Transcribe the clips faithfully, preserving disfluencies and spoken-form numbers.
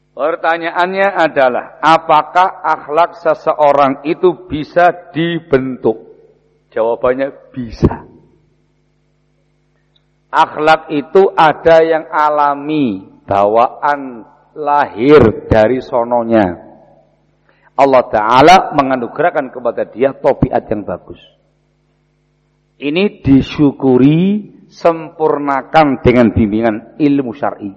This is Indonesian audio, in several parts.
Pertanyaannya adalah, apakah akhlak seseorang itu bisa dibentuk? Jawabannya bisa. Akhlak itu ada yang alami, bawaan lahir dari sononya. Allah Ta'ala menganugerahkan kepada dia tabiat yang bagus. Ini disyukuri, sempurnakan dengan bimbingan ilmu syar'i.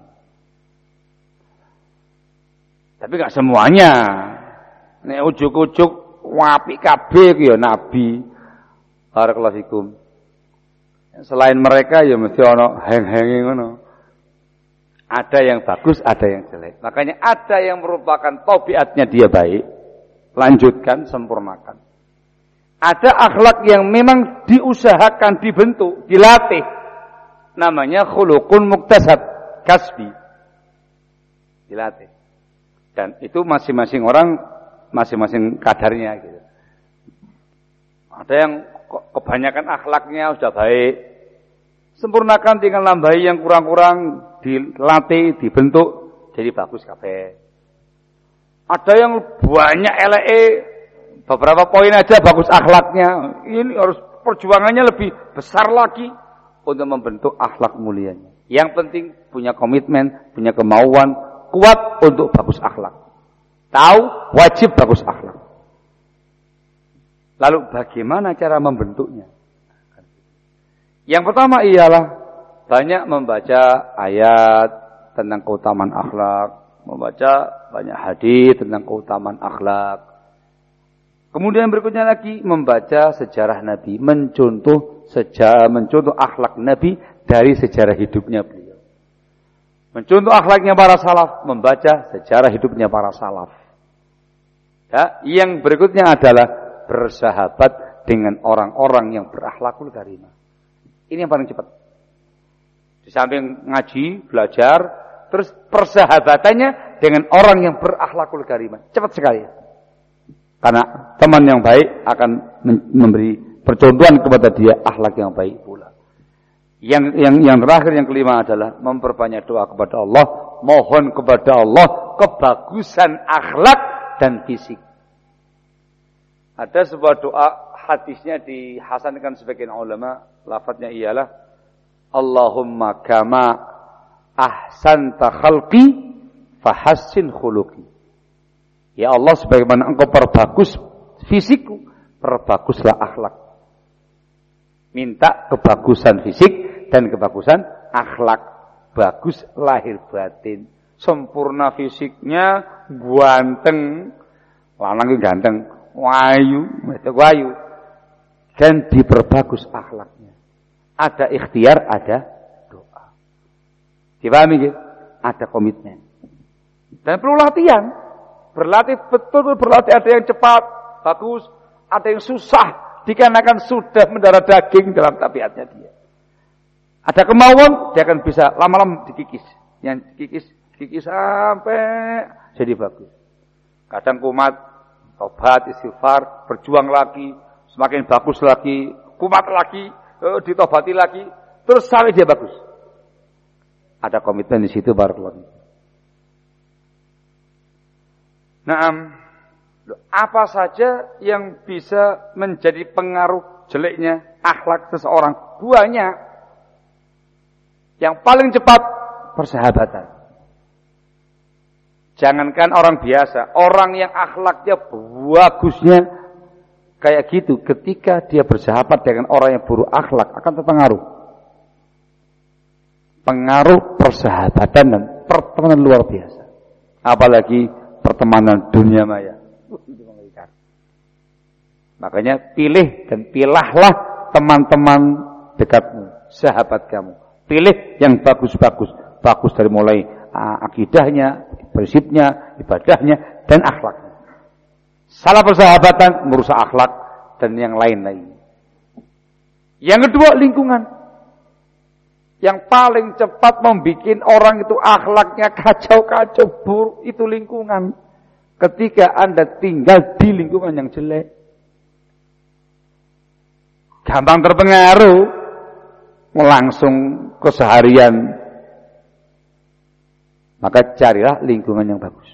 Tapi gak semuanya. Nek ujuk-ujuk wapi kabeh ya nabi. Barakallahu fikum. Selain mereka ya mesti ono heng-henge ngono. Ada yang bagus, ada yang jelek. Makanya ada yang merupakan tabiatnya dia baik, lanjutkan, sempurnakan. Ada akhlak yang memang diusahakan, dibentuk, dilatih. Namanya khuluqun muktasab, kasbi. Dilatih. Dan itu masing-masing orang, masing-masing kadarnya gitu. Ada yang kebanyakan akhlaknya sudah baik. Sempurnakan, tinggal nambahi yang kurang-kurang, dilatih, dibentuk, jadi bagus kabeh. Ada yang banyak eleke, beberapa poin aja bagus akhlaknya. Ini harus perjuangannya lebih besar lagi untuk membentuk akhlak mulianya. Yang penting punya komitmen, punya kemauan kuat untuk bagus akhlak. Tahu wajib bagus akhlak. Lalu bagaimana cara membentuknya? Yang pertama ialah banyak membaca ayat tentang keutamaan akhlak, membaca banyak hadis tentang keutamaan akhlak. Kemudian berikutnya lagi membaca sejarah Nabi, mencontoh sejarah, mencontoh akhlak Nabi dari sejarah hidupnya beliau. Mencontoh akhlaknya para salaf, membaca sejarah hidupnya para salaf. Ya, yang berikutnya adalah bersahabat dengan orang-orang yang berakhlakul karimah. Ini yang paling cepat. Di samping ngaji, belajar, terus persahabatannya dengan orang yang berakhlakul karimah. Cepat sekali. Karena teman yang baik akan memberi percontohan kepada dia akhlak yang baik pula. Yang yang yang terakhir, yang kelima adalah memperbanyak doa kepada Allah, mohon kepada Allah kebagusan akhlak dan fisik. Ada sebuah doa, hadisnya dihasankan sebagian ulama, lafadznya ialah Allahumma kama ahsanta khalqi fahassin khuluqi. Ya Allah, sebagaimana engkau perbagus fisikku, perbaguslah akhlak. Minta kebagusan fisik dan kebagusan akhlak. Bagus lahir batin. Sempurna fisiknya, ganteng. Lanang itu ganteng. Wayu, wayu. Dan diperbagus akhlaknya. Ada ikhtiar, ada doa. Dipahami gitu? Ada komitmen. Dan perlu latihan. Berlatih betul, berlatih. Ada yang cepat, bagus. Ada yang susah, dikarenakan sudah mendarah daging dalam tabiatnya dia. Ada kemauan, dia akan bisa lama-lama dikikis. Yang dikikis, dikikis sampai jadi bagus. Kadang kumat, tobat, istighfar, berjuang lagi, semakin bagus lagi, kumat lagi, ditobati lagi, terus sampai dia bagus. Ada komitmen di situ, barakallahu. Nah, apa saja yang bisa menjadi pengaruh jeleknya akhlak seseorang? Banyak. Yang paling cepat, persahabatan. Jangankan orang biasa, orang yang akhlaknya bagusnya kayak gitu, ketika dia bersahabat dengan orang yang buruk akhlak, akan terpengaruh. Pengaruh persahabatan dan pertemanan luar biasa. Apalagi pertemanan dunia maya. Makanya pilih dan pilahlah teman-teman dekatmu, sahabat kamu. Pilih yang bagus-bagus, bagus dari mulai akidahnya, prinsipnya, ibadahnya, dan akhlaknya. Salah persahabatan merusak akhlak dan yang lain-lain. Yang kedua, lingkungan. Yang paling cepat membuat orang itu akhlaknya kacau-kacau, buruk, itu lingkungan. Ketika Anda tinggal di lingkungan yang jelek, gampang terpengaruh, langsung keseharian Maka carilah lingkungan yang bagus.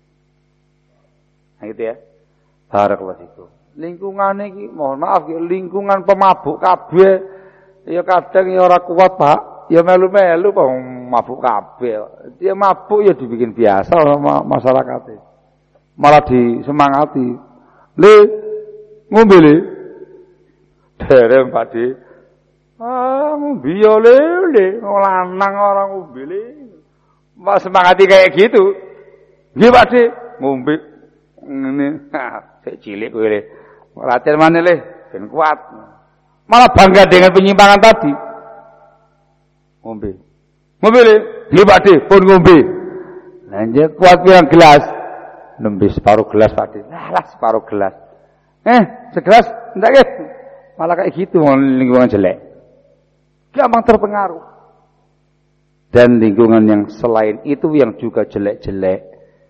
Nah gitu ya. Barakallahu fikum. Lingkungan ini, mohon maaf, lingkungan pemabuk kabeh. Ya kadang ya ora kuat, Pak. Ya melu-melu kok mabuk kabeh. Dia mabuk ya dibikin biasa sama masyarakat. Malah disemangati. Le ngombe le. Dereng Pakde. Ah, ngombe ya le le, lanang orang ngombe le. Mas semangati kayak gitu. Nggih Pakde, ngombe ngene. Sik cilik kowe le. Latihan maneh le, ben kuat. Malah bangga dengan penyimpangan tadi. Ngombe. Ngombe le, nggih Pakde, pun ngombe. Lah nje kuat pirang gelas? Nembe separuh gelas Pakde. Lah separuh gelas. Eh, segelas ndak nggih. Malah kayak gitu lingkungan jelek. Gampang terpengaruh. Dan lingkungan yang selain itu yang juga jelek-jelek.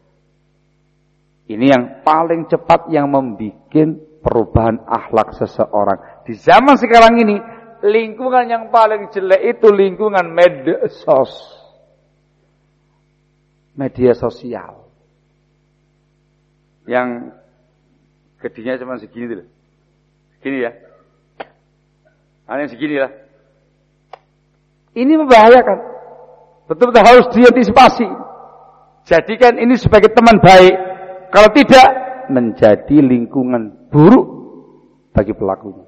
Ini yang paling cepat yang membuat perubahan akhlak seseorang. Di zaman sekarang ini, lingkungan yang paling jelek itu lingkungan medsos. Media sosial. Yang gedenya cuma segini loh. Segini ya. Hanya segini lah. Ini membahayakan. Betul-betul harus diantisipasi. Jadikan ini sebagai teman baik. Kalau tidak, menjadi lingkungan buruk bagi pelakunya.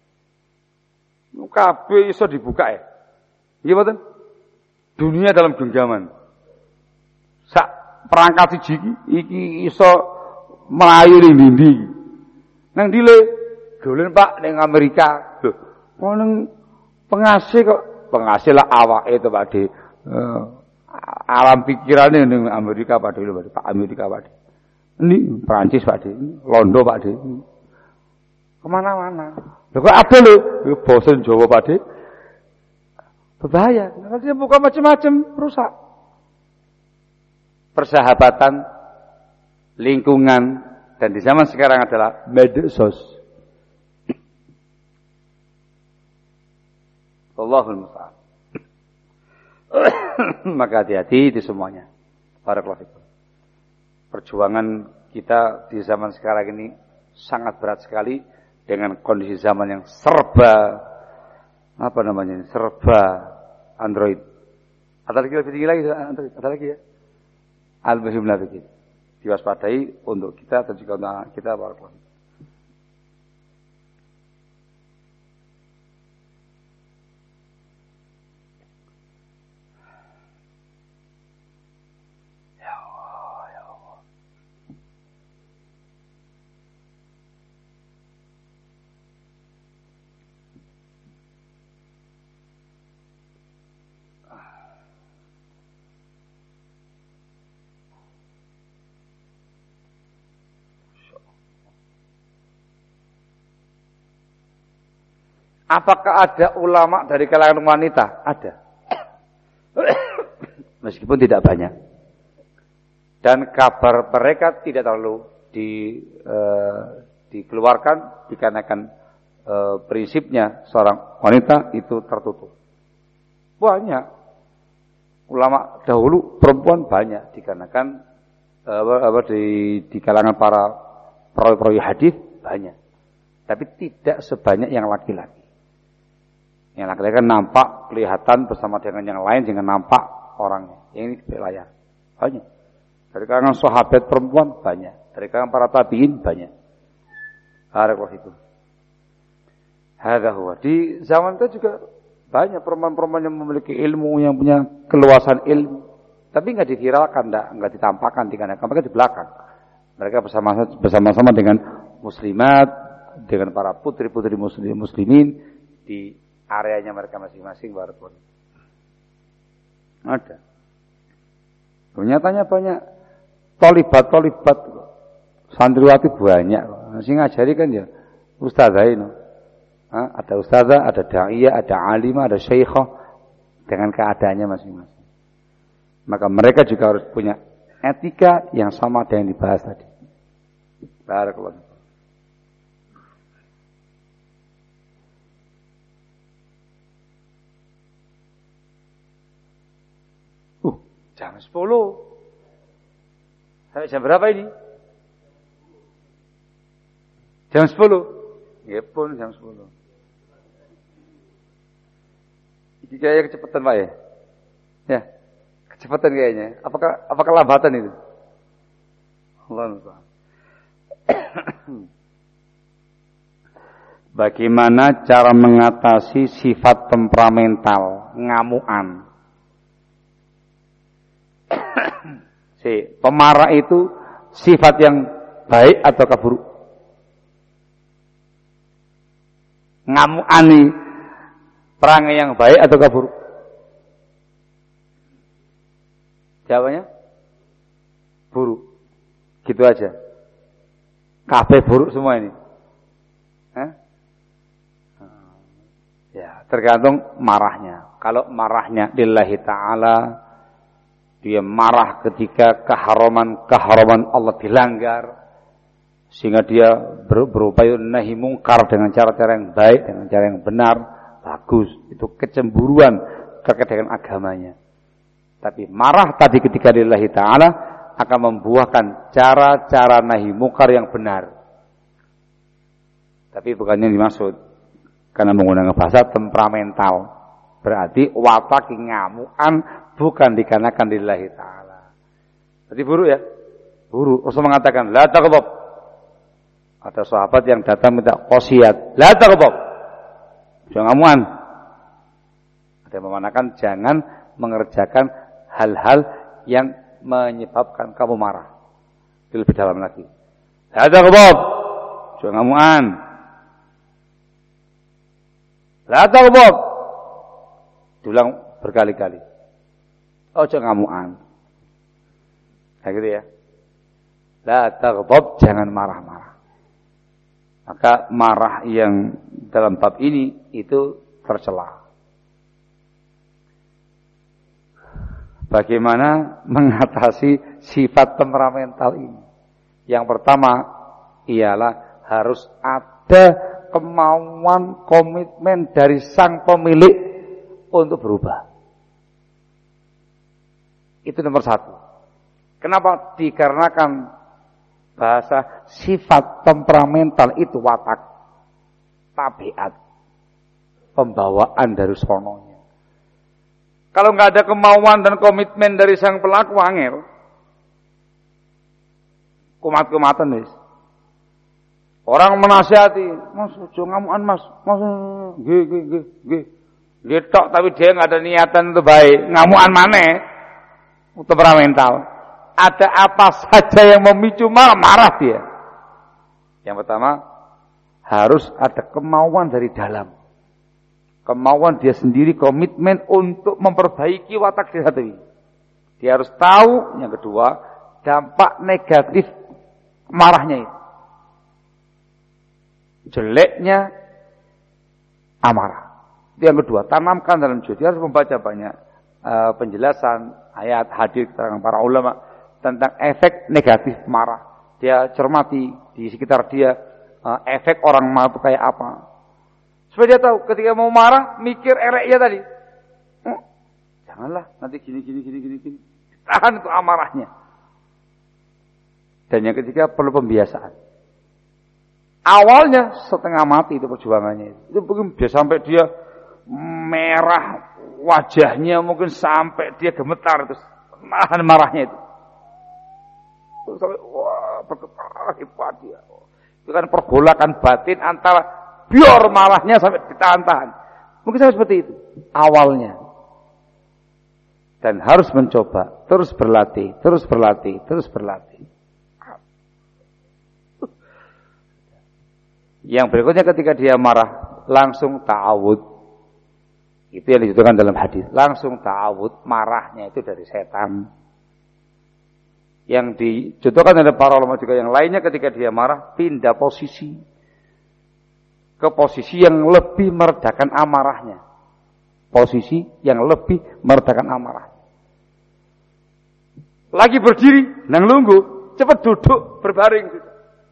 Kabeh iso dibuka ya. Iya betul? Dunia dalam genggaman. Sak perangkat siji iki iso melayu ning ndi. Nang dile dolen Pak ning Amerika. Loh, kok ning pengasih kok pengasih lah awake to Pak De. Uh, alam pikirannya ning Amerika Pak De, Pak Amerika Pak De. Ini Prancis Pak De, Londo Pak De. Kemana-mana. Lho kok ada lho, bosan Jawa Pak De. Berbahaya. Kalau dia buka macam-macam rusak. Persahabatan, lingkungan, dan di zaman sekarang adalah medsos. Allahul musta'an. Maka hati-hati di semuanya. Barakallahu fikum. Perjuangan kita di zaman sekarang ini sangat berat sekali dengan kondisi zaman yang serba apa namanya? Serba Android. Ada lagi lebih tinggi lagi Android, ada lagi ya. Al-Muslimlah begitu. Diwaspadai untuk kita dan juga untuk kita barakallahu. Apakah ada ulama dari kalangan wanita? Ada. Meskipun tidak banyak. Dan kabar mereka tidak terlalu di, uh, dikeluarkan dikarenakan uh, prinsipnya seorang wanita itu tertutup. Banyak. Ulama dahulu perempuan banyak dikarenakan uh, apa, di, di kalangan para perawi-perawi hadis banyak. Tapi tidak sebanyak yang laki-laki. Yang laki-laki kan nampak, kelihatan bersama dengan yang lain, jangan nampak orangnya. Yang ini di layar. Banyak. Dari kalangan sahabat perempuan, banyak. Dari kalangan para tabi'in, banyak. Barakallahu fikum. Hadza huwa. Di zaman itu juga banyak perempuan-perempuan yang memiliki ilmu, yang punya keluasan ilmu. Tapi enggak diviralkan, enggak, enggak ditampakkan, dikarenakan mereka di belakang. Mereka bersama bersama-sama dengan muslimat, dengan para putri-putri muslim, muslimin di areanya mereka masing-masing. Barakallahu. Ada. Nyatanya banyak tolibat-tolibat, santriwati banyak. Sing ngajari kan ya ustazah ini. Ada ustazah, ada da'iyah, ada alimah, ada syekhah dengan keadaannya masing-masing. Maka mereka juga harus punya etika yang sama dengan yang dibahas tadi. Barakallahu. Jam sepuluh. Sampai jam berapa ini? Jam sepuluh. Ya pun jam sepuluh. Ini kayaknya kecepatan Pak ya? Ya, kecepatan kayaknya. Apakah apakah lambatan itu? Allah Ta'ala. Bagaimana cara mengatasi sifat temperamental, ngamuan? Si pemarah itu sifat yang baik atau buruk? Ngamuani perangai yang baik atau buruk? Jawabannya buruk. Gitu aja. Kabeh buruk semua ini. Hah? Ya, tergantung marahnya. Kalau marahnya lillahi ta'ala, dia marah ketika keharaman-keharaman Allah dilanggar, sehingga dia ber, berupaya nahi mungkar dengan cara-cara yang baik, dengan cara yang benar, bagus. Itu kecemburuan terkait dengan agamanya. Tapi marah tadi ketika lillahi ta'ala akan membuahkan cara-cara nahi mungkar yang benar. Tapi bukan yang dimaksud. Karena menggunakan bahasa temperamental. Berarti watak ngamuan bukan dikarenakan lillahi ta'ala. Berarti buruk ya? Buruk. Rasul mengatakan, la taghdab. Ada sahabat yang datang minta wasiat. La taghdab. Jangan ngamuan. Ada yang memanakan jangan mengerjakan hal-hal yang menyebabkan kamu marah. Itu lebih dalam lagi. La taghdab. Jangan ngamuan. La taghdab. Diulang berkali-kali. Oh, jangan ngamuan. Kayak gitu ya. La taghdab, jangan marah-marah. Maka marah yang dalam bab ini itu tercela. Bagaimana mengatasi sifat temperamental ini? Yang pertama ialah harus ada kemauan, komitmen dari sang pemilik untuk berubah. Itu nomor satu. Kenapa? Dikarenakan bahasa sifat temperamental itu watak, tabiat, pembawaan dari sononya. Kalau nggak ada kemauan dan komitmen dari sang pelaku, angel. Kumat-kumatan wis. Orang menasihati, Mas, ojo ngamuan Mas, Mas, nggih nggih nggih nggih. Dia tok tapi dia nggak ada niatan untuk baik, ngamuan maneh. Temperamental. Ada apa saja yang memicu marah, marah dia. Yang pertama, harus ada kemauan dari dalam. Kemauan dia sendiri, komitmen untuk memperbaiki watak dia tadi. Dia harus tahu. Yang kedua, dampak negatif marahnya itu. Jeleknya amarah. Itu yang kedua, tanamkan dalam jiwa. Dia harus membaca banyak uh, penjelasan, ayat, hadis, keterangan para ulama tentang efek negatif marah. Dia cermati di sekitar dia uh, efek orang marah itu kayak apa. Supaya dia tahu ketika mau marah, mikir eleknya tadi. Oh, janganlah, nanti gini, gini, gini, gini, gini. Tahan itu amarahnya. Dan yang ketiga, perlu pembiasaan. Awalnya setengah mati itu perjuangannya. Itu mungkin dia sampai dia merah wajahnya, mungkin sampai dia gemetar terus nahan marahnya itu. Terus sampai wah bergetar hebat dia. Itu kan pergolakan batin antara biar marahnya sampai ditahan-tahan. Mungkin sampai seperti itu awalnya. Dan harus mencoba, terus berlatih, terus berlatih, terus berlatih. Yang berikutnya ketika dia marah, langsung ta'awud. Itu yang disebutkan dalam hadis. Langsung ta'awud, marahnya itu dari setan. Yang dicontohkan oleh para ulama juga yang lainnya ketika dia marah, pindah posisi. Ke posisi yang lebih meredakan amarahnya. Posisi yang lebih meredakan amarahnya. Lagi berdiri, nang lunggu, cepat duduk, berbaring gitu.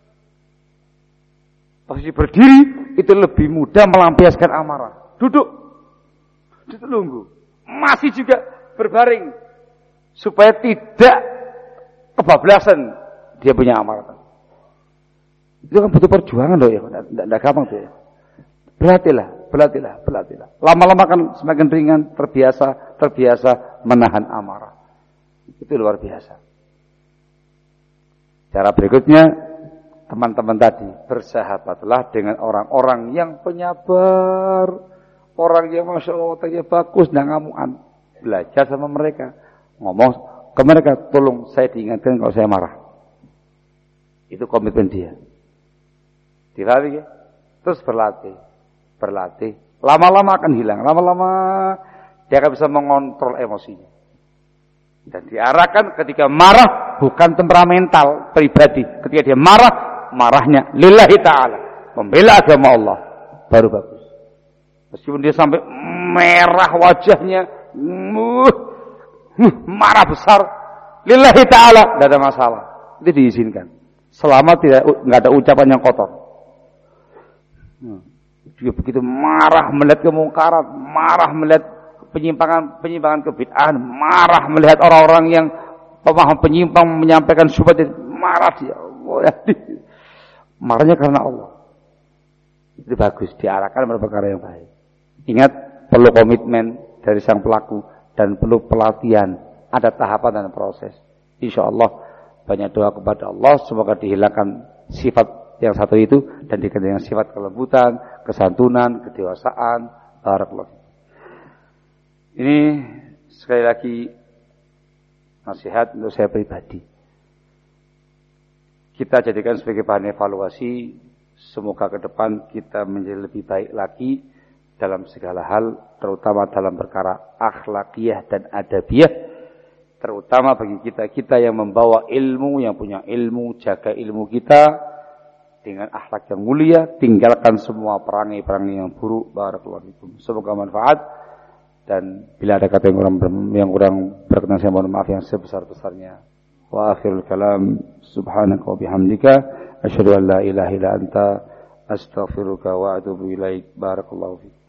Posisi berdiri itu lebih mudah melampiaskan amarah. Duduk, duduk lunggu, masih juga berbaring, supaya tidak kebablasan dia punya amarah. Itu kan butuh perjuangan loh ya, tidak gampang tuh ya. Berlatihlah, berlatihlah, berlatihlah. Lama-lama kan semakin ringan, terbiasa, terbiasa menahan amarah. Itu luar biasa. Cara berikutnya, teman-teman tadi, bersahabatlah dengan orang-orang yang penyabar, orang yang masya Allah otaknya bagus, dan ngamuan. Belajar sama mereka, ngomong ke mereka, tolong saya diingatkan kalau saya marah. Itu komitmen dia. Dilatih ya, terus berlatih, berlatih. Lama-lama akan hilang, lama-lama dia akan bisa mengontrol emosinya. Dan diarahkan ketika marah bukan temperamental pribadi. Ketika dia marah, marahnya lillahi ta'ala, membela agama Allah, baru bagus. Meskipun dia sampai merah wajahnya, uh, uh, marah besar, lillahi ta'ala, tidak ada masalah. Itu diizinkan. Selama tidak nggak ada ucapan yang kotor. Hmm. Dia begitu marah melihat kemungkaran, marah melihat penyimpangan-penyimpangan kebid'ahan, marah melihat orang-orang yang pemaham penyimpang menyampaikan syubhat, marah dia. Marahnya karena Allah. Itu bagus, diarahkan pada perkara yang baik. Ingat, perlu komitmen dari sang pelaku dan perlu pelatihan, ada tahapan dan proses. Insya Allah banyak doa kepada Allah semoga dihilangkan sifat yang satu itu dan diganti dengan sifat kelembutan, kesantunan, kedewasaan. Barakallahu. Ini sekali lagi nasihat untuk saya pribadi. Kita jadikan sebagai bahan evaluasi. Semoga ke depan kita menjadi lebih baik lagi dalam segala hal, terutama dalam perkara akhlakiyah dan adabiyah. Terutama bagi kita-kita yang membawa ilmu, yang punya ilmu, jaga ilmu kita dengan akhlak yang mulia, tinggalkan semua perangai-perangai yang buruk. Barakallahu fikum. Semoga manfaat. Dan bila ada kata yang kurang, yang kurang berkenan, saya mohon maaf yang sebesar-besarnya. Wa akhirul kalam, subhanaka wa bihamdika, asyhadu an la ilaha illa anta, astaghfiruka wa atubu ilaik. Barakallahu fiik.